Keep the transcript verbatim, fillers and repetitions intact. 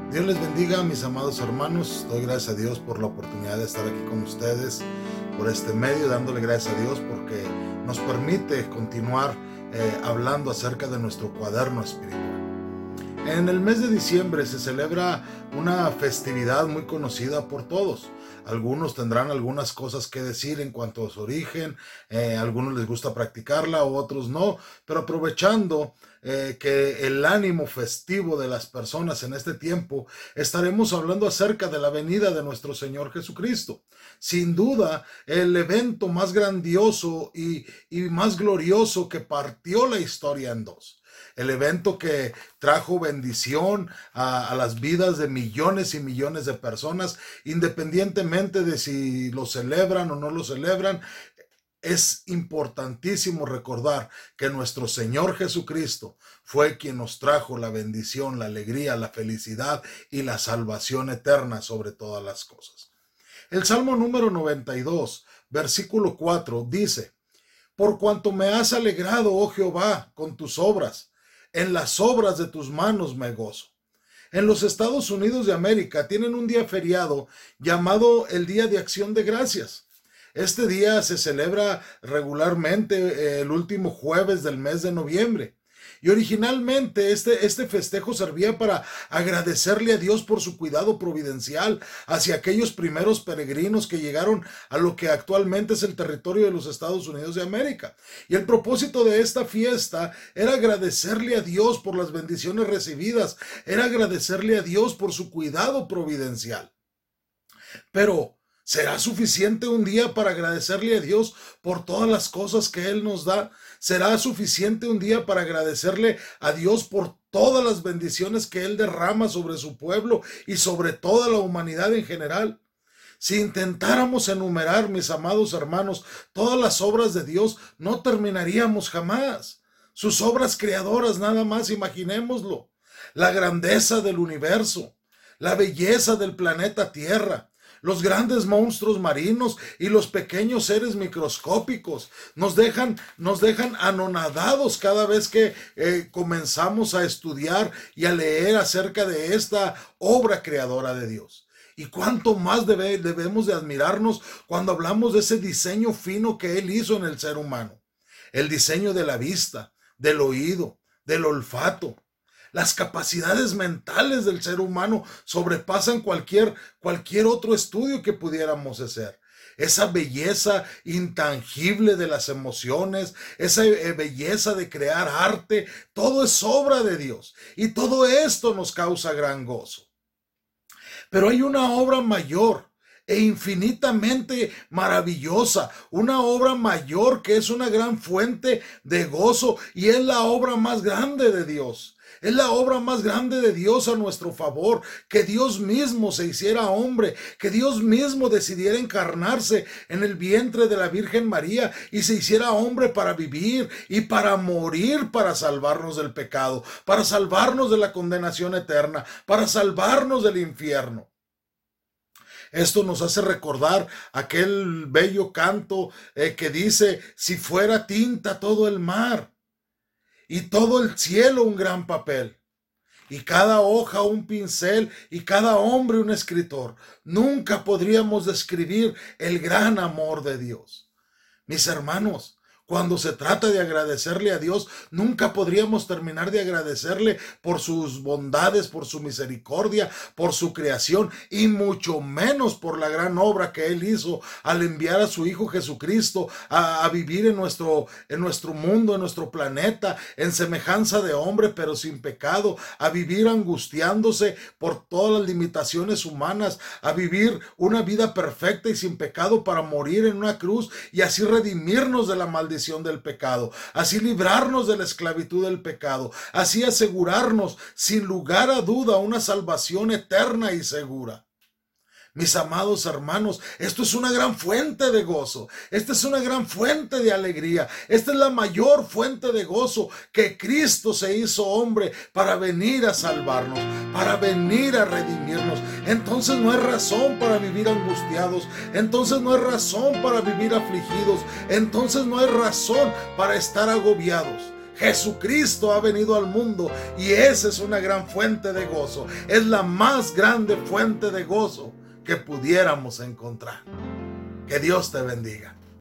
Dios les bendiga, mis amados hermanos. Doy gracias a Dios por la oportunidad de estar aquí con ustedes por este medio, dándole gracias a Dios porque nos permite continuar eh, hablando acerca de nuestro cuaderno espiritual. En el mes de diciembre se celebra una festividad muy conocida por todos. Algunos tendrán algunas cosas que decir en cuanto a su origen, eh, a algunos les gusta practicarla, otros no, pero aprovechando eh, que el ánimo festivo de las personas en este tiempo, estaremos hablando acerca de la venida de nuestro Señor Jesucristo. Sin duda, el evento más grandioso y, y más glorioso que partió la historia en dos. El evento que trajo bendición a, a las vidas de millones y millones de personas, independientemente de si lo celebran o no lo celebran. Es importantísimo recordar que nuestro Señor Jesucristo fue quien nos trajo la bendición, la alegría, la felicidad y la salvación eterna sobre todas las cosas. El Salmo número noventa y dos, versículo cuatro, dice: Por cuanto me has alegrado, oh Jehová, con tus obras, en las obras de tus manos me gozo. En los Estados Unidos de América tienen un día feriado llamado el Día de Acción de Gracias. Este día se celebra regularmente eh, el último jueves del mes de noviembre. Y originalmente este, este festejo servía para agradecerle a Dios por su cuidado providencial hacia aquellos primeros peregrinos que llegaron a lo que actualmente es el territorio de los Estados Unidos de América. Y el propósito de esta fiesta era agradecerle a Dios por las bendiciones recibidas, era agradecerle a Dios por su cuidado providencial. Pero ¿será suficiente un día para agradecerle a Dios por todas las cosas que Él nos da? ¿Será suficiente un día para agradecerle a Dios por todas las bendiciones que Él derrama sobre su pueblo y sobre toda la humanidad en general? Si intentáramos enumerar, mis amados hermanos, todas las obras de Dios, no terminaríamos jamás. Sus obras creadoras, nada más, imaginémoslo. La grandeza del universo, la belleza del planeta Tierra, los grandes monstruos marinos y los pequeños seres microscópicos nos dejan, nos dejan anonadados cada vez que eh, comenzamos a estudiar y a leer acerca de esta obra creadora de Dios. Y cuánto más debe, debemos de admirarnos cuando hablamos de ese diseño fino que Él hizo en el ser humano. El diseño de la vista, del oído, del olfato. Las capacidades mentales del ser humano sobrepasan cualquier, cualquier otro estudio que pudiéramos hacer. Esa belleza intangible de las emociones, esa belleza de crear arte, todo es obra de Dios. Y todo esto nos causa gran gozo. Pero hay una obra mayor e infinitamente maravillosa, una obra mayor que es una gran fuente de gozo y es la obra más grande de Dios. Es la obra más grande de Dios a nuestro favor, que Dios mismo se hiciera hombre, que Dios mismo decidiera encarnarse en el vientre de la Virgen María y se hiciera hombre para vivir y para morir, para salvarnos del pecado, para salvarnos de la condenación eterna, para salvarnos del infierno. Esto nos hace recordar aquel bello canto eh, que dice: si fuera tinta todo el mar, y todo el cielo un gran papel, y cada hoja un pincel, y cada hombre un escritor, nunca podríamos describir el gran amor de Dios. Mis hermanos, cuando se trata de agradecerle a Dios, nunca podríamos terminar de agradecerle por sus bondades, por su misericordia, por su creación y mucho menos por la gran obra que Él hizo al enviar a su Hijo Jesucristo a, a vivir en nuestro, en nuestro mundo, en nuestro planeta, en semejanza de hombre pero sin pecado, a vivir angustiándose por todas las limitaciones humanas, a vivir una vida perfecta y sin pecado para morir en una cruz y así redimirnos de la maldición del pecado, así librarnos de la esclavitud del pecado, así asegurarnos sin lugar a duda una salvación eterna y segura. Mis amados hermanos, esto es una gran fuente de gozo, esta es una gran fuente de alegría, esta es la mayor fuente de gozo, que Cristo se hizo hombre para venir a salvarnos, para venir a redimirnos. Entonces no hay razón para vivir angustiados, entonces no hay razón para vivir afligidos, entonces no hay razón para estar agobiados. Jesucristo ha venido al mundo y esa es una gran fuente de gozo. Es la más grande fuente de gozo que pudiéramos encontrar. Que Dios te bendiga.